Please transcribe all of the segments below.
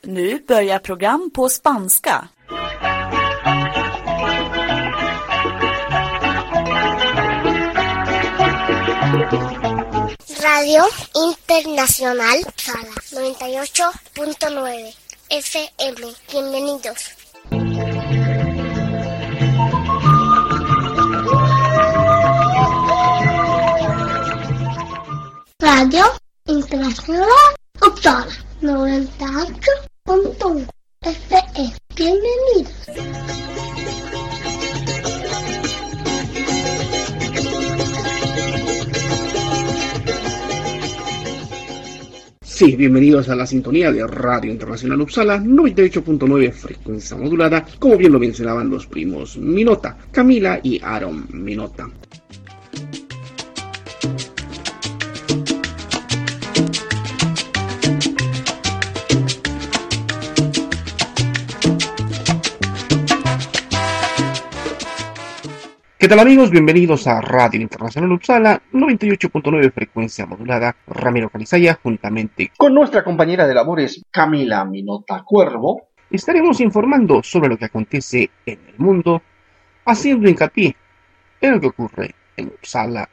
Nu börjar program på spanska. Radio Internacional Sala 98.9 FM. Bienvenidos. Radio Internacional Uppsala 98.1 FM. Bienvenidos. Sí, bienvenidos a la sintonía de Radio Internacional Uppsala 98.9 frecuencia modulada, como bien lo mencionaban los primos Minota, Camila y Aaron Minota. ¿Qué tal amigos? Bienvenidos a Radio Internacional Uppsala 98.9 frecuencia modulada. Ramiro Calizaya, juntamente con nuestra compañera de labores Camila Minota Cuervo, estaremos informando sobre lo que acontece en el mundo, haciendo hincapié en lo que ocurre en Uppsala.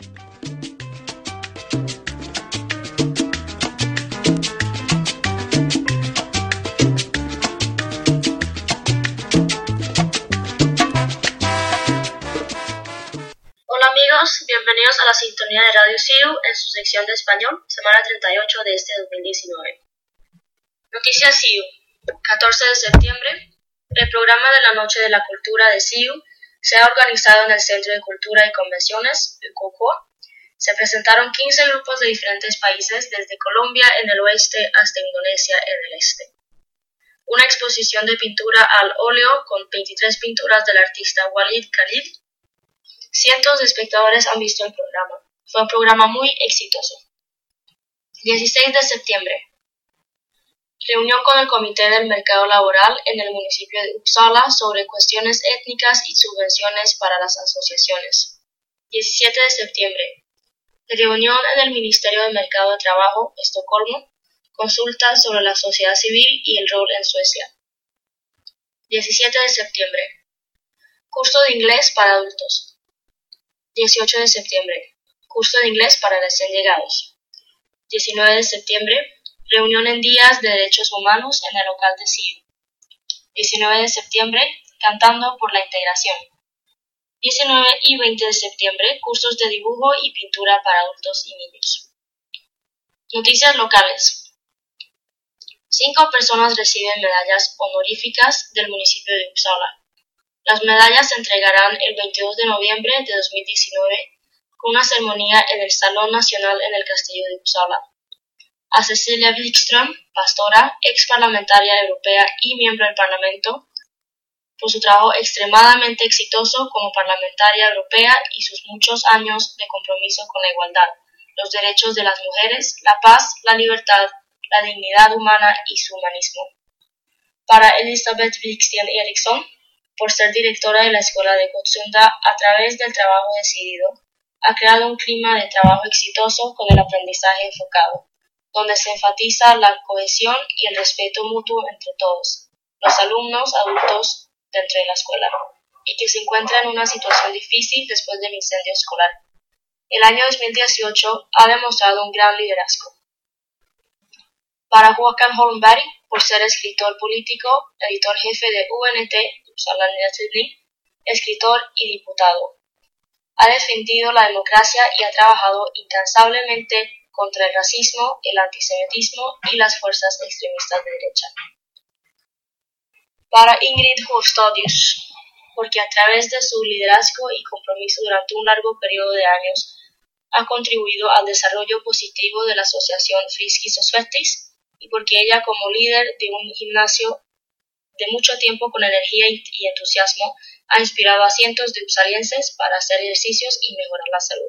Hola amigos, bienvenidos a la sintonía de Radio CIU en su sección de español, semana 38 de este 2019. Noticias CIU, 14 de septiembre, el programa de la Noche de la Cultura de CIU se ha organizado en el Centro de Cultura y Convenciones, UCOCOA. Se presentaron 15 grupos de diferentes países, desde Colombia en el oeste hasta Indonesia en el este. Una exposición de pintura al óleo con 23 pinturas del artista Walid Khalid. Cientos de espectadores han visto el programa. Fue un programa muy exitoso. 16 de septiembre. Reunión con el Comité del Mercado Laboral en el municipio de Uppsala sobre cuestiones étnicas y subvenciones para las asociaciones. 17 de septiembre. Reunión en el Ministerio de Mercado de Trabajo, Estocolmo. Consulta sobre la sociedad civil y el rol en Suecia. 17 de septiembre. Curso de inglés para adultos. 18 de septiembre, curso de inglés para recién llegados. 19 de septiembre, reunión en días de derechos humanos en el local de CIU. 19 de septiembre, cantando por la integración. 19 y 20 de septiembre, cursos de dibujo y pintura para adultos y niños. Noticias locales. 5 personas reciben medallas honoríficas del municipio de Uppsala. Las medallas se entregarán el 22 de noviembre de 2019 con una ceremonia en el Salón Nacional en el Castillo de Uppsala. A Cecilia Wikström, pastora, ex parlamentaria europea y miembro del Parlamento, por su trabajo extremadamente exitoso como parlamentaria europea y sus muchos años de compromiso con la igualdad, los derechos de las mujeres, la paz, la libertad, la dignidad humana y su humanismo. Para Elisabeth Wiksten Eriksson, por ser directora de la Escuela de Gottsunda, a través del trabajo decidido, ha creado un clima de trabajo exitoso con el aprendizaje enfocado, donde se enfatiza la cohesión y el respeto mutuo entre todos, los alumnos adultos dentro de la escuela, y que se encuentra en una situación difícil después del incendio escolar. El año 2018 ha demostrado un gran liderazgo. Para Håkan Holmberg, por ser escritor político, editor jefe de UNT, Uppsala Nya Tidning, escritor y diputado. Ha defendido la democracia y ha trabajado incansablemente contra el racismo, el antisemitismo y las fuerzas extremistas de derecha. Para Ingrid Hofstadius, porque a través de su liderazgo y compromiso durante un largo periodo de años, ha contribuido al desarrollo positivo de la asociación Friskis och Svettis, y porque ella, como líder de un gimnasio de mucho tiempo con energía y entusiasmo, ha inspirado a cientos de upsalienses para hacer ejercicios y mejorar la salud.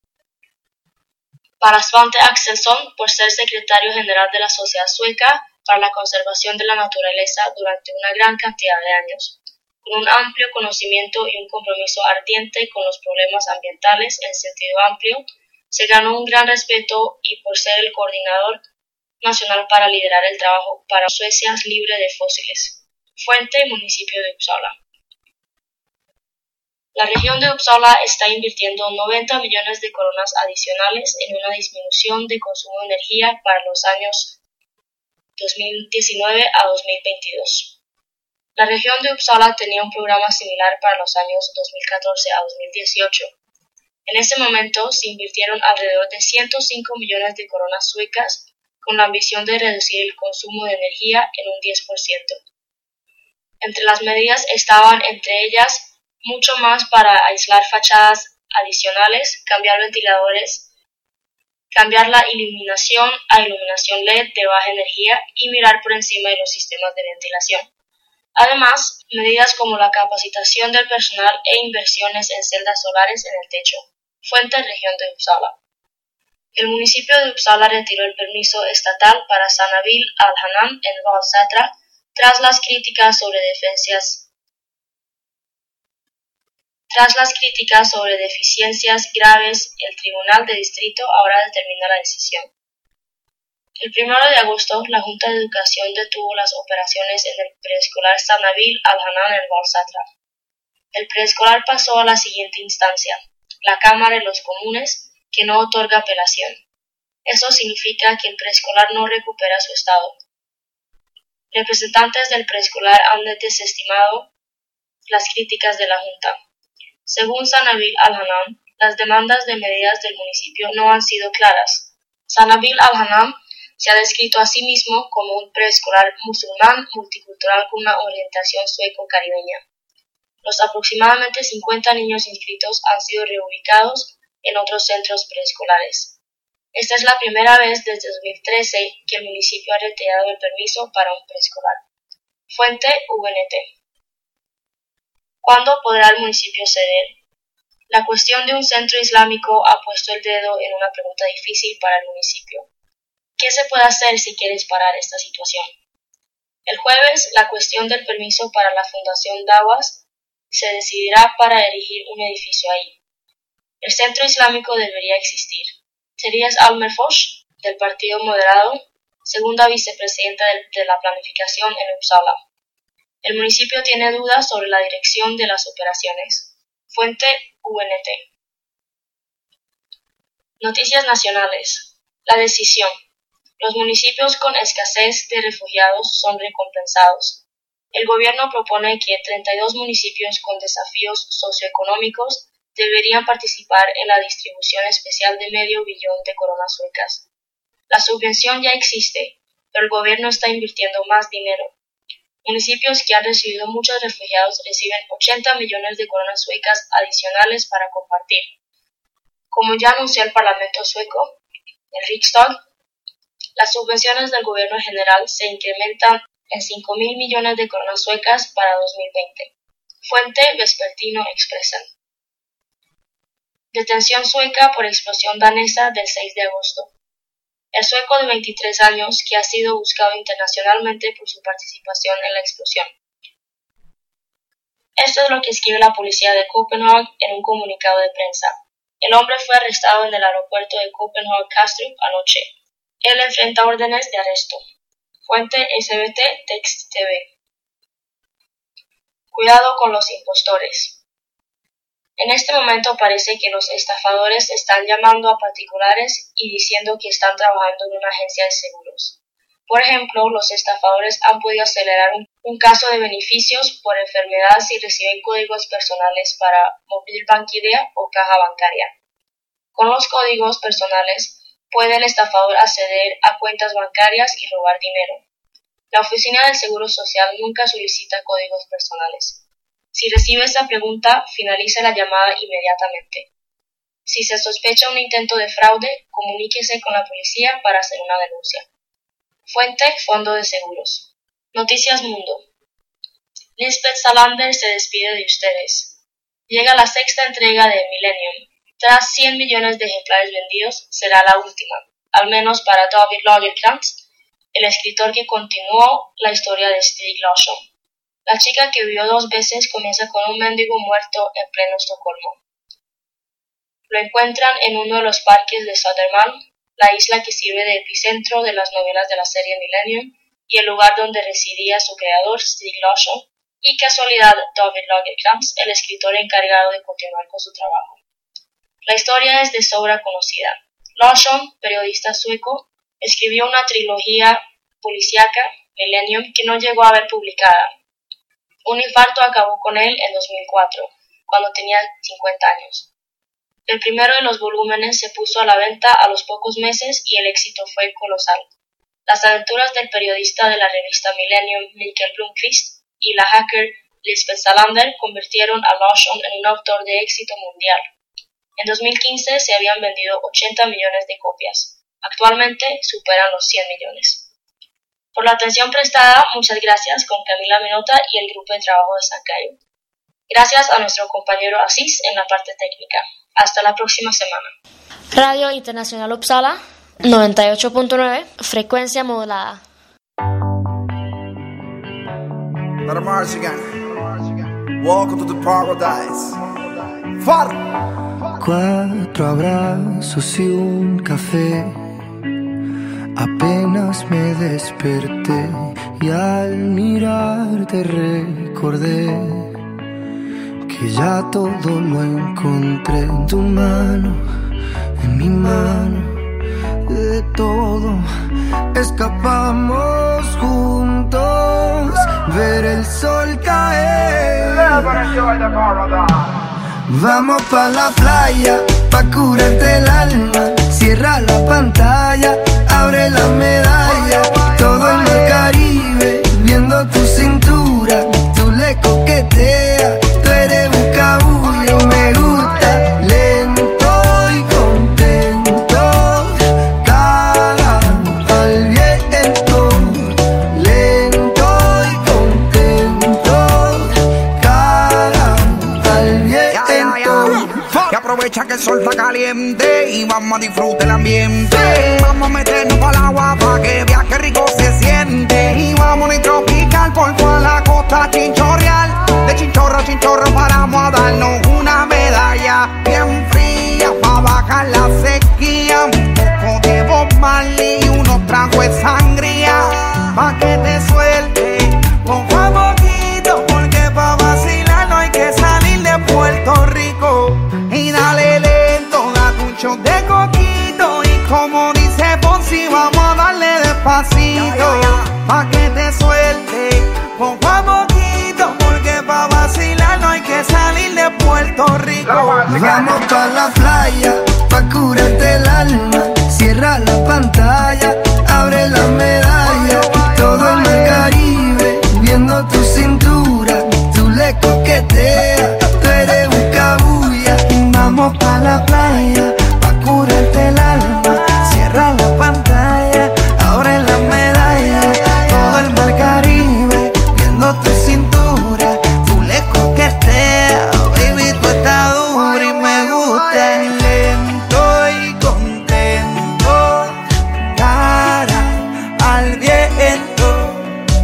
Para Svante Axelsson, por ser secretario general de la Sociedad Sueca para la Conservación de la Naturaleza durante una gran cantidad de años, con un amplio conocimiento y un compromiso ardiente con los problemas ambientales en sentido amplio, se ganó un gran respeto y por ser el coordinador nacional para liderar el trabajo para Suecia libre de fósiles. Fuente: municipio de Uppsala. La región de Uppsala está invirtiendo 90 millones de coronas adicionales en una disminución de consumo de energía para los años 2019 a 2022. La región de Uppsala tenía un programa similar para los años 2014 a 2018. En ese momento se invirtieron alrededor de 105 millones de coronas suecas con la ambición de reducir el consumo de energía en un 10%. Entre las medidas estaban, entre ellas, mucho más para aislar fachadas adicionales, cambiar ventiladores, cambiar la iluminación a iluminación LED de baja energía y mirar por encima de los sistemas de ventilación. Además, medidas como la capacitación del personal e inversiones en celdas solares en el techo. Fuente: región de Uppsala. El municipio de Uppsala retiró el permiso estatal para Sanabil Al-Hanan en Valsätra tras las críticas sobre deficiencias graves. El Tribunal de Distrito ahora determina la decisión. El 1 de agosto, la Junta de Educación detuvo las operaciones en el preescolar Sanabil Al-Hanan en Valsätra. El preescolar pasó a la siguiente instancia, la Cámara de los Comunes, que no otorga apelación. Eso significa que el preescolar no recupera su estado. Representantes del preescolar han desestimado las críticas de la Junta. Según Sanabil Al-Hanan, las demandas de medidas del municipio no han sido claras. Sanabil Al-Hanan se ha descrito a sí mismo como un preescolar musulmán multicultural con una orientación sueco-caribeña. Los aproximadamente 50 niños inscritos han sido reubicados en otros centros preescolares. Esta es la primera vez desde 2013 que el municipio ha retirado el permiso para un preescolar. Fuente: UNT. ¿Cuándo podrá el municipio ceder? La cuestión de un centro islámico ha puesto el dedo en una pregunta difícil para el municipio. ¿Qué se puede hacer si quieres parar esta situación? El jueves, la cuestión del permiso para la Fundación Dawas se decidirá para erigir un edificio ahí. El centro islámico debería existir. Therese Almerfors, del Partido Moderado, segunda vicepresidenta de la planificación en Uppsala. El municipio tiene dudas sobre la dirección de las operaciones. Fuente: UNT. Noticias nacionales. La decisión. Los municipios con escasez de refugiados son recompensados. El gobierno propone que 32 municipios con desafíos socioeconómicos deberían participar en la distribución especial de $500 millones de coronas suecas. La subvención ya existe, pero el gobierno está invirtiendo más dinero. Municipios que han recibido muchos refugiados reciben 80 millones de coronas suecas adicionales para compartir. Como ya anunció el Parlamento sueco, el Riksdag, las subvenciones del gobierno general se incrementan en 5.000 millones de coronas suecas para 2020. Fuente: Vespertino Expressen. Detención sueca por explosión danesa del 6 de agosto. El sueco de 23 años, que ha sido buscado internacionalmente por su participación en la explosión. Esto es lo que escribe la policía de Copenhague en un comunicado de prensa. El hombre fue arrestado en el aeropuerto de Copenhague-Kastrup anoche. Él enfrenta órdenes de arresto. Fuente: SBT Text TV. Cuidado con los impostores. En este momento parece que los estafadores están llamando a particulares y diciendo que están trabajando en una agencia de seguros. Por ejemplo, los estafadores han podido acelerar un caso de beneficios por enfermedad si reciben códigos personales para Mobilbankidea o caja bancaria. Con los códigos personales puede el estafador acceder a cuentas bancarias y robar dinero. La Oficina del Seguro Social nunca solicita códigos personales. Si recibe esta pregunta, finalice la llamada inmediatamente. Si se sospecha un intento de fraude, comuníquese con la policía para hacer una denuncia. Fuente: Fondo de Seguros. Noticias Mundo. Lisbeth Salander se despide de ustedes. Llega la sexta entrega de Millennium. Tras 100 millones de ejemplares vendidos, será la última, al menos para David Lagercrantz, el escritor que continuó la historia de Stieg Larsson. La chica que vivió 2 veces comienza con un mendigo muerto en pleno Estocolmo. Lo encuentran en uno de los parques de Södermalm. la isla que sirve de epicentro de las novelas de la serie Millennium y el lugar donde residía su creador, Stieg Larsson, y casualidad David Lagercrantz, el escritor encargado de continuar con su trabajo. La historia es de sobra conocida. Larsson, periodista sueco, escribió una trilogía policíaca, Millennium, que no llegó a ver publicada. Un infarto acabó con él en 2004, cuando tenía 50 años. El primero de los volúmenes se puso a la venta a los pocos meses y el éxito fue colosal. Las aventuras del periodista de la revista Millennium, Mikael Blomqvist, y la hacker Lisbeth Salander convirtieron a Larsson en un autor de éxito mundial. En 2015 se habían vendido 80 millones de copias. Actualmente superan los 100 millones. Por la atención prestada, muchas gracias con Camila Minota y el grupo de trabajo de Sankayo. Gracias a nuestro compañero Asís en la parte técnica. Hasta la próxima semana. Radio Internacional Uppsala 98.9, frecuencia modulada. Welcome to the paradise. Far. 4 abrazos y un café. Apenas me desperté y al mirarte recordé que ya todo lo encontré en tu mano, en mi mano. De todo escapamos juntos, ver el sol caer. Vamos pa' la playa, pa' curarte el alma. Cierra la pantalla, abre la medalla. Todo en el Caribe, viendo tu cintura. Tú le coqueteas, tú eres un cabullo. Me gusta lento y contento. Cara al viento, lento y contento. Cara al viento. Y aprovecha que el sol está caliente y vamos a disfrutar el ambiente. Vamos a meternos para el agua para que vea que rico se siente. Y vamos a tropical por toda la costa chinchorreal. De chinchorro a chinchorro paramos a darnos una medalla bien fría para bajar la sequía. Un poco de Bob Marley y unos tragos de sangría pa' que te suelte poco a poquito, porque pa' vacilar no hay que salir de Puerto Rico. Y dale lento, date un shot de coquito. Y como dice Fonsi, vamos a darle despacito pa' que te suelte poco a poquito, porque pa' vacilar no hay que salir de Puerto Rico. Vamos pa' la playa, pa' curarte el alma. Cierra la pantalla, abre la medalla. Todo en el Caribe, viendo tu cintura. Tú le coqueteas, tú eres un cabulla. Vamos pa' la playa, pa' curarte el alma. Cierra la pantalla, abre la medalla. Todo el mar Caribe, viendo tu cintura. Tú le coqueteas, baby, tú estás dura y me gusta. Lento y contento, cara al viento.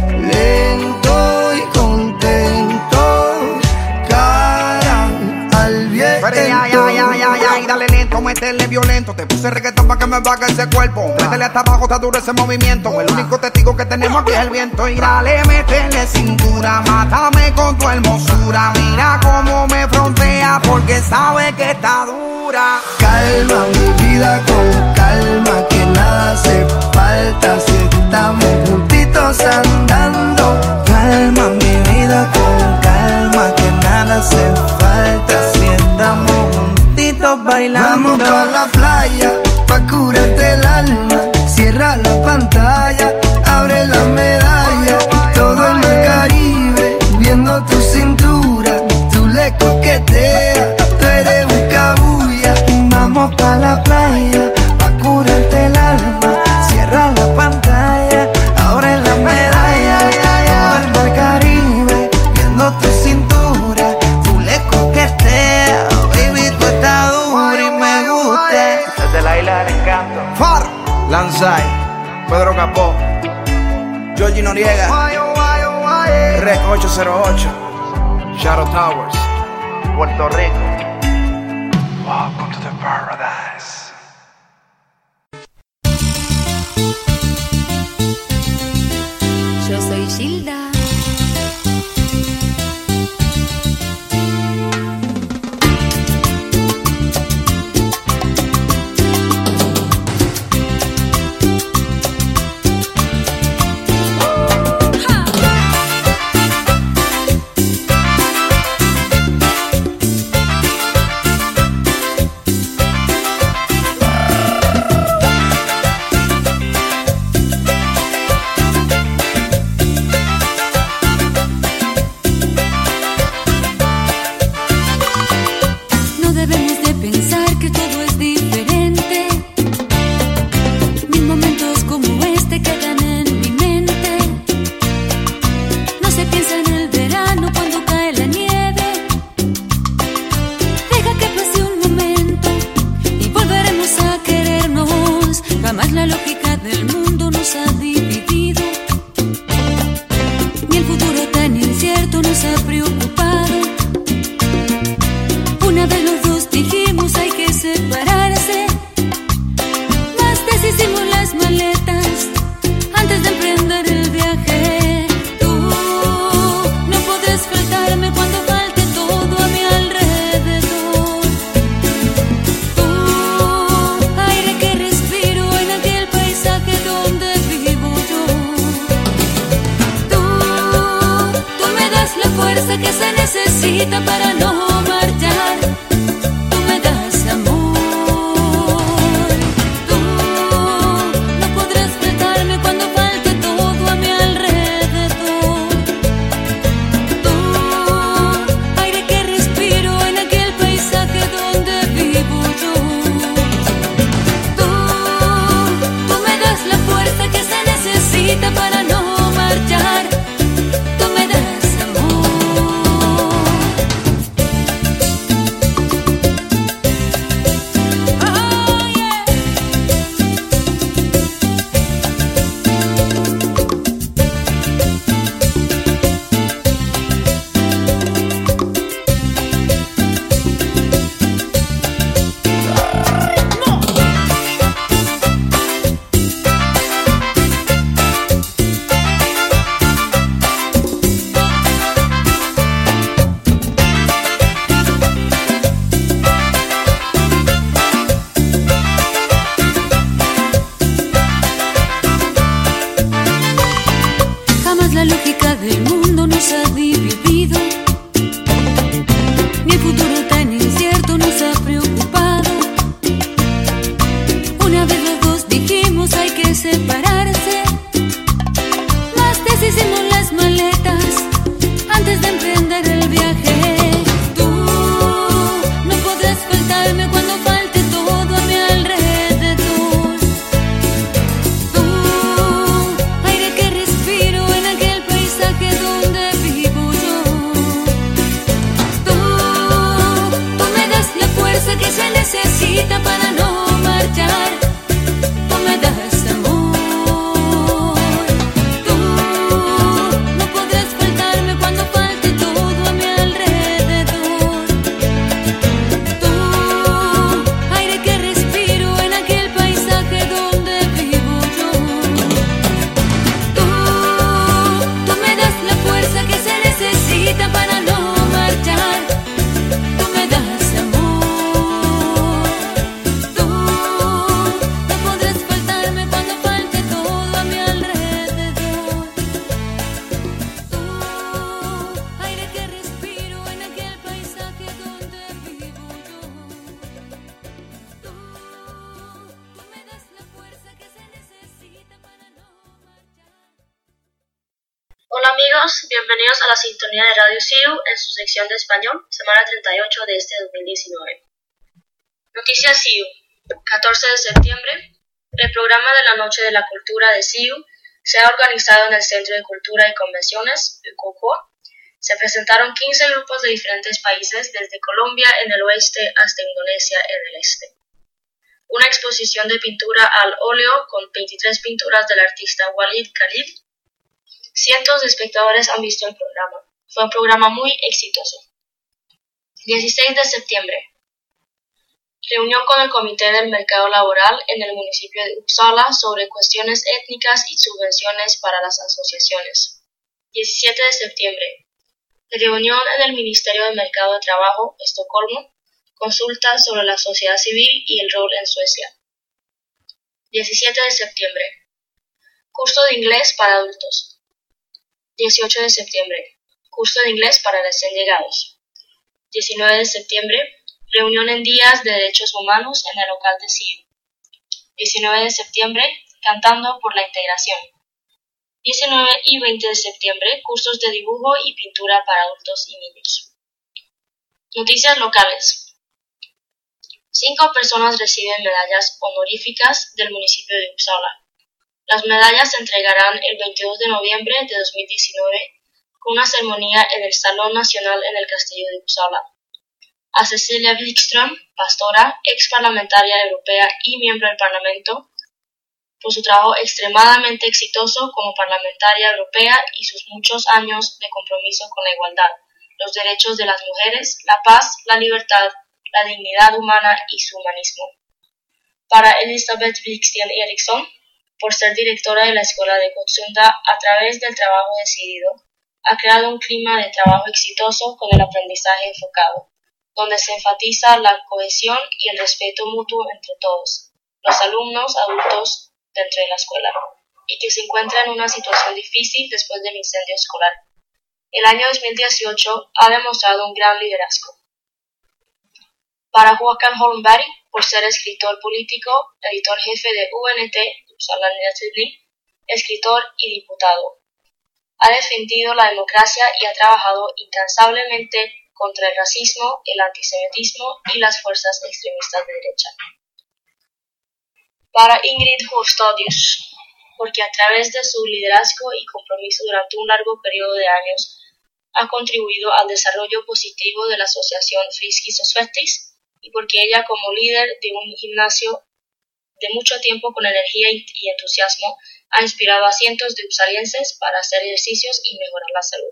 Lento y contento, cara al viento. Y dale lento, métele violento. Te puse reggaetón pa' que me baje ese cuerpo. Métele hasta abajo, está duro ese movimiento. El único testigo que tenemos aquí es el viento. Y dale, métele cintura, mátame con tu hermosura. Mira cómo me frontea porque sabe que está dura. Calma mi vida con calma, que nada hace falta si estamos juntitos andando. Calma mi vida con calma, que nada hace falta si estamos juntitos bailando. Vamos pa' la playa, pa' curarte el alma. Cierra la pantalla, abre la medalla. Todo en el Caribe, viendo tu cintura. Tú le coqueteas, tú eres un cabulla. Vamos pa' la playa, pa' curarte el alma. Cierra la pantalla, abre la medalla. Todo el mar Caribe, viendo tu cintura. Tú le coqueteas, baby, tú estás dura y me gusta. Desde la isla del encanto. Far, Lanzai, Pedro Capó, Georgie Noriega, Rec 808, Shadow Towers, Puerto Rico. Welcome to the paradise. soy Gilda. Bienvenidos a la sintonía de Radio CIU en su sección de español, semana 38 de este 2019. Noticias CIU, 14 de septiembre. El programa de la Noche de la Cultura de CIU se ha organizado en el Centro de Cultura y Convenciones, UCOCOA. Se presentaron 15 grupos de diferentes países, desde Colombia en el oeste hasta Indonesia en el este. Una exposición de pintura al óleo con 23 pinturas del artista Walid Khalid. Cientos de espectadores han visto el programa. Fue un programa muy exitoso. 16 de septiembre. Reunión con el Comité del Mercado Laboral en el municipio de Uppsala sobre cuestiones étnicas y subvenciones para las asociaciones. 17 de septiembre. Reunión en el Ministerio de Mercado de Trabajo, Estocolmo. Consulta sobre la sociedad civil y el rol en Suecia. 17 de septiembre. Curso de inglés para adultos. 18 de septiembre. Curso de inglés para recién llegados. 19 de septiembre. Reunión en días de derechos humanos en el local de CIU. 19 de septiembre. Cantando por la integración. 19 y 20 de septiembre. Cursos de dibujo y pintura para adultos y niños. Noticias locales. 5 personas reciben medallas honoríficas del municipio de Uppsala. Las medallas se entregarán el 22 de noviembre de 2019 con una ceremonia en el Salón Nacional en el Castillo de Uppsala. A Cecilia Wikström, pastora, ex parlamentaria europea y miembro del Parlamento, por su trabajo extremadamente exitoso como parlamentaria europea y sus muchos años de compromiso con la igualdad, los derechos de las mujeres, la paz, la libertad, la dignidad humana y su humanismo. Para Elisabeth Wiksten Eriksson, por ser directora de la Escuela de Gottsunda, a través del trabajo decidido, ha creado un clima de trabajo exitoso con el aprendizaje enfocado, donde se enfatiza la cohesión y el respeto mutuo entre todos, los alumnos adultos dentro de la escuela, y que se encuentra en una situación difícil después del incendio escolar. El año 2018 ha demostrado un gran liderazgo. Para Håkan Holmberg, por ser escritor político, editor jefe de UNT, Uppsala Nya Tidning, escritor y diputado. Ha defendido la democracia y ha trabajado incansablemente contra el racismo, el antisemitismo y las fuerzas extremistas de derecha. Para Ingrid Hofstadius, porque a través de su liderazgo y compromiso durante un largo periodo de años ha contribuido al desarrollo positivo de la asociación Friskis och Svettis, y porque ella, como líder de un gimnasio de mucho tiempo con energía y entusiasmo, ha inspirado a cientos de upsalienses para hacer ejercicios y mejorar la salud.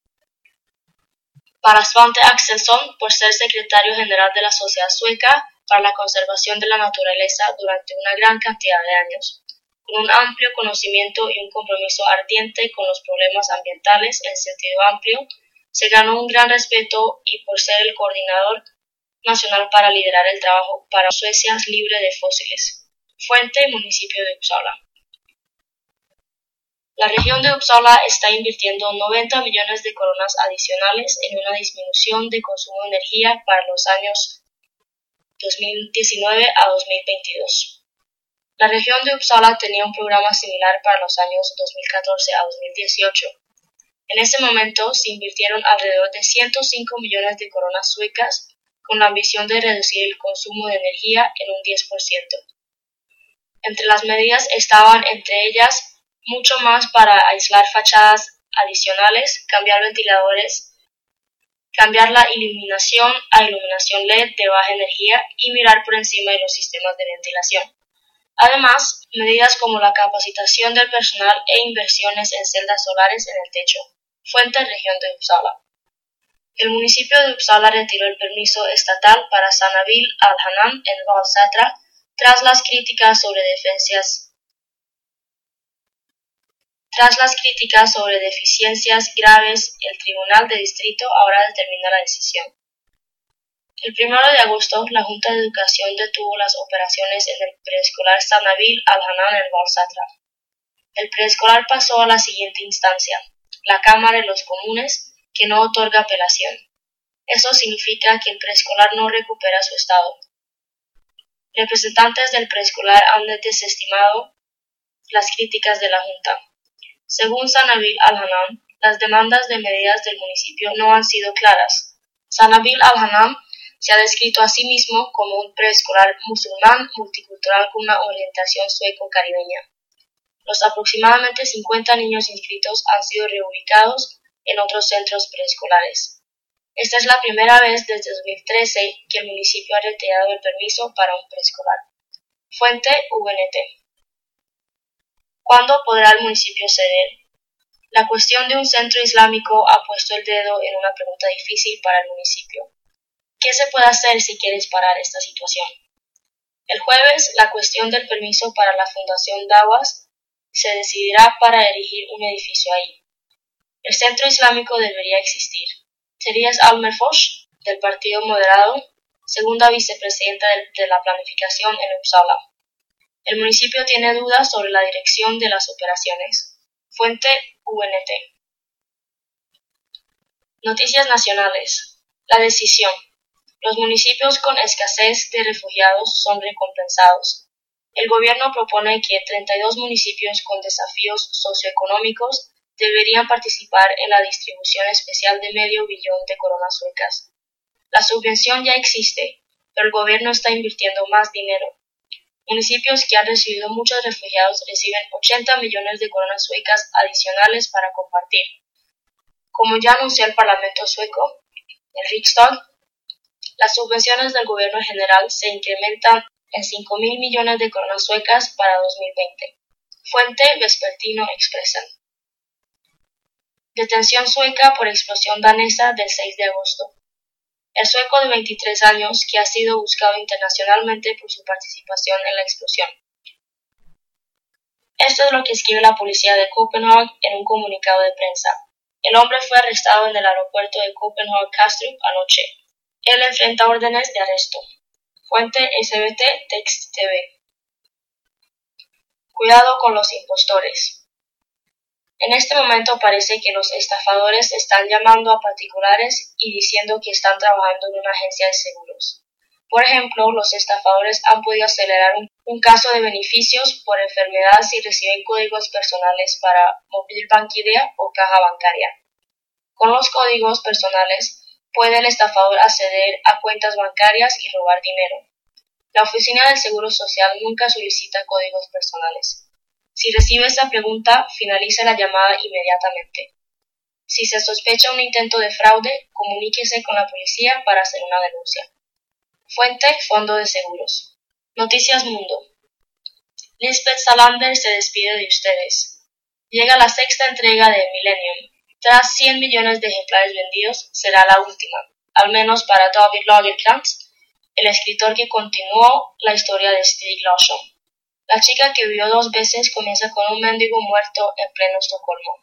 Para Svante Axelsson, por ser secretario general de la Sociedad Sueca para la Conservación de la Naturaleza durante una gran cantidad de años, con un amplio conocimiento y un compromiso ardiente con los problemas ambientales en sentido amplio, se ganó un gran respeto y por ser el coordinador nacional para liderar el trabajo para Suecia libre de fósiles. Fuente: municipio de Uppsala. La región de Uppsala está invirtiendo 90 millones de coronas adicionales en una disminución de consumo de energía para los años 2019 a 2022. La región de Uppsala tenía un programa similar para los años 2014 a 2018. En ese momento se invirtieron alrededor de 105 millones de coronas suecas con la ambición de reducir el consumo de energía en un 10%. Entre las medidas estaban, entre ellas, mucho más para aislar fachadas adicionales, cambiar ventiladores, cambiar la iluminación a iluminación LED de baja energía y mirar por encima de los sistemas de ventilación. Además, medidas como la capacitación del personal e inversiones en celdas solares en el techo. Fuente: región de Uppsala. El municipio de Uppsala retiró el permiso estatal para Sannabil Alhanan en Valsätra tras las críticas sobre deficiencias graves. El Tribunal de Distrito ahora determina la decisión. El 1 de agosto, la Junta de Educación detuvo las operaciones en el preescolar Sannabil Alhanan en Valsätra. El preescolar pasó a la siguiente instancia, la Cámara de los Comunes, que no otorga apelación. Eso significa que el preescolar no recupera su estado. Representantes del preescolar han desestimado las críticas de la Junta. Según Sannabil Alhanan, las demandas de medidas del municipio no han sido claras. Sannabil Alhanan se ha descrito a sí mismo como un preescolar musulmán multicultural con una orientación sueco-caribeña. Los aproximadamente 50 niños inscritos han sido reubicados en otros centros preescolares. Esta es la primera vez desde 2013 que el municipio ha retirado el permiso para un preescolar. Fuente: UNT. ¿Cuándo podrá el municipio ceder? La cuestión de un centro islámico ha puesto el dedo en una pregunta difícil para el municipio. ¿Qué se puede hacer si quieres parar esta situación? El jueves, la cuestión del permiso para la Fundación Dawas se decidirá para erigir un edificio ahí. El Centro Islámico debería existir. Serías Almerfosh, del Partido Moderado, segunda vicepresidenta de la planificación en Uppsala. El municipio tiene dudas sobre la dirección de las operaciones. Fuente UNT. Noticias nacionales. La decisión. Los municipios con escasez de refugiados son recompensados. El gobierno propone que 32 municipios con desafíos socioeconómicos deberían participar en la distribución especial de $500 millones de coronas suecas. La subvención ya existe, pero el gobierno está invirtiendo más dinero. Municipios que han recibido muchos refugiados reciben 80 millones de coronas suecas adicionales para compartir. Como ya anunció el Parlamento sueco, el Riksdag, las subvenciones del gobierno general se incrementan en 5.000 millones de coronas suecas para 2020. Fuente Vespertino Expressen. Detención sueca por explosión danesa del 6 de agosto. El sueco de 23 años que ha sido buscado internacionalmente por su participación en la explosión. Esto es lo que escribe la policía de Copenhague en un comunicado de prensa. El hombre fue arrestado en el aeropuerto de Copenhague-Kastrup anoche. Él enfrenta órdenes de arresto. Fuente SBT Text TV. Cuidado con los impostores. En este momento parece que los estafadores están llamando a particulares y diciendo que están trabajando en una agencia de seguros. Por ejemplo, los estafadores han podido acelerar un caso de beneficios por enfermedad si reciben códigos personales para Mobilbank-ID o caja bancaria. Con los códigos personales, puede el estafador acceder a cuentas bancarias y robar dinero. La Oficina del Seguro Social nunca solicita códigos personales. Si recibe esa pregunta, finalice la llamada inmediatamente. Si se sospecha un intento de fraude, comuníquese con la policía para hacer una denuncia. Fuente Fondo de Seguros. Noticias Mundo. Lisbeth Salander se despide de ustedes. Llega la sexta entrega de Millennium. Tras 100 millones de ejemplares vendidos, será la última, al menos para David Lagercrantz, el escritor que continuó la historia de Stieg Larsson. La chica que vivió 2 veces comienza con un mendigo muerto en pleno Estocolmo.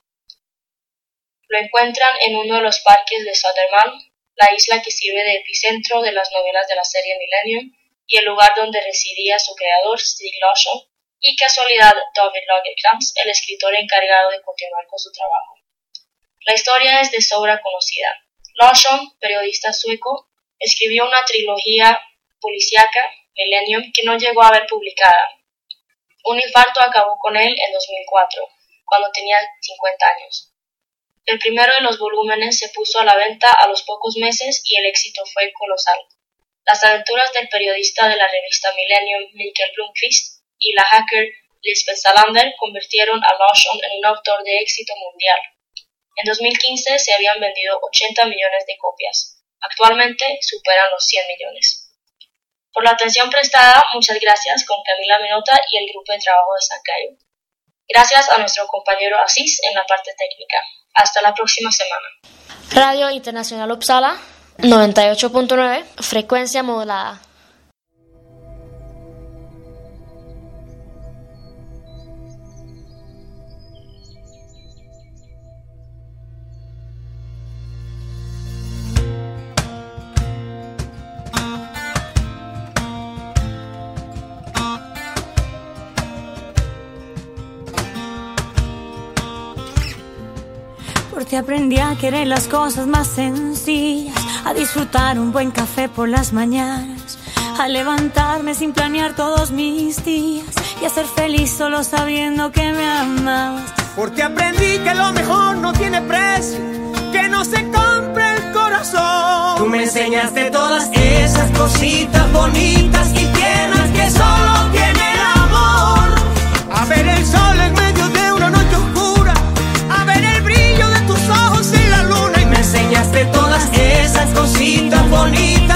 Lo encuentran en uno de los parques de Södermalm, la isla que sirve de epicentro de las novelas de la serie Millennium y el lugar donde residía su creador, Stieg Larsson, y casualidad David Lagercrantz, el escritor encargado de continuar con su trabajo. La historia es de sobra conocida. Larsson, periodista sueco, escribió una trilogía policíaca, Millennium, que no llegó a ver publicada. Un infarto acabó con él en 2004, cuando tenía 50 años. El primero de los volúmenes se puso a la venta a los pocos meses y el éxito fue colosal. Las aventuras del periodista de la revista Millennium, Mikael Blomqvist, y la hacker Lisbeth Salander convirtieron a Larsson en un autor de éxito mundial. En 2015 se habían vendido 80 millones de copias. Actualmente superan los 100 millones. Por la atención prestada, muchas gracias con Camila Minota y el grupo de trabajo de San Cayo. Gracias a nuestro compañero Asís en la parte técnica. Hasta la próxima semana. Radio Internacional Uppsala, 98.9, frecuencia modulada. Porque aprendí a querer las cosas más sencillas, a disfrutar un buen café por las mañanas, a levantarme sin planear todos mis días y a ser feliz solo sabiendo que me amabas. Porque aprendí que lo mejor no tiene precio, que no se compra el corazón. Tú me enseñaste todas esas cositas bonitas y tiernas que solo tiene el amor. A ver el sol en medio de una noche oscura, a ver el brillo de tus ojos en la luna. Y me enseñaste todas esas cositas bonitas